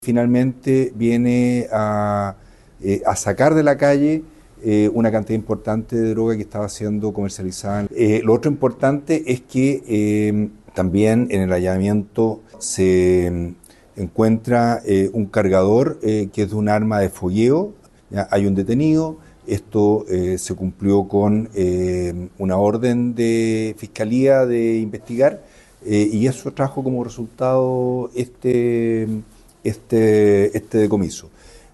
Finalmente viene a sacar de la calle una cantidad importante de droga que estaba siendo comercializada. Lo otro importante es que también en el allanamiento se encuentra un cargador que es de un arma de fogueo. ¿Ya? Hay un detenido. Esto se cumplió con una orden de fiscalía de investigar y eso trajo como resultado este decomiso.